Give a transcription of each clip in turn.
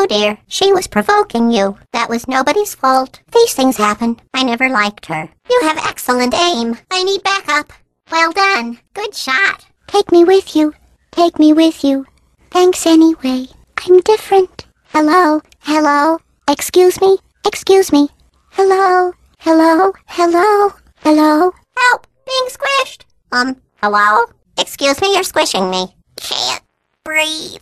Oh dear, she was provoking you. That was nobody's fault. These things happen. I never liked her. You have excellent aim. I need backup. Well done. Good shot. Take me with you. Take me with you. Thanks anyway. I'm different. Hello? Hello? Excuse me? Excuse me? Hello? Hello? Hello? Hello? Help! Being squished. Hello? Excuse me, you're squishing me. Can't breathe.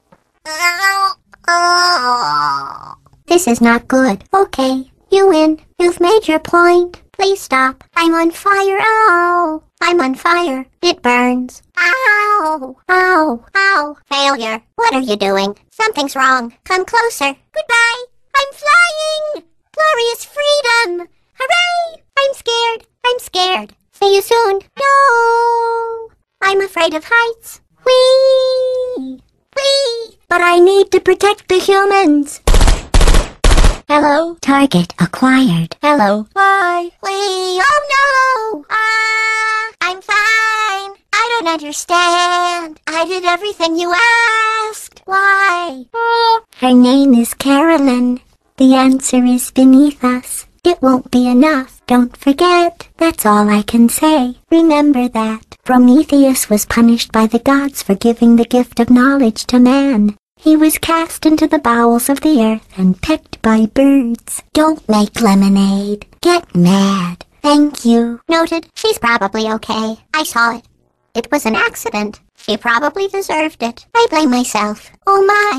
This is not good. Okay, you win. You've made your point. Please stop. I'm on fire. Ow! I'm on fire. It burns. Ow! Ow! Ow! Failure. What are you doing? Something's wrong. Come closer. Goodbye. I'm flying! Glorious freedom! Hooray! I'm scared. I'm scared. See you soon. No! I'm afraid of heights. Whee! Whee! But I need to protect the humans. Hello? Target acquired. Hello? Why? Whee! Oh no! I'm fine. I don't understand. I did everything you asked. Why? Her name is Carolyn. The answer is beneath us. It won't be enough. Don't forget. That's all I can say. Remember that. Prometheus was punished by the gods for giving the gift of knowledge to man. He was cast into the bowels of the earth and pecked by birds. Don't make lemonade. Get mad. Thank you. Noted. She's probably okay. I saw it. It was an accident. She probably deserved it. I blame myself. Oh my.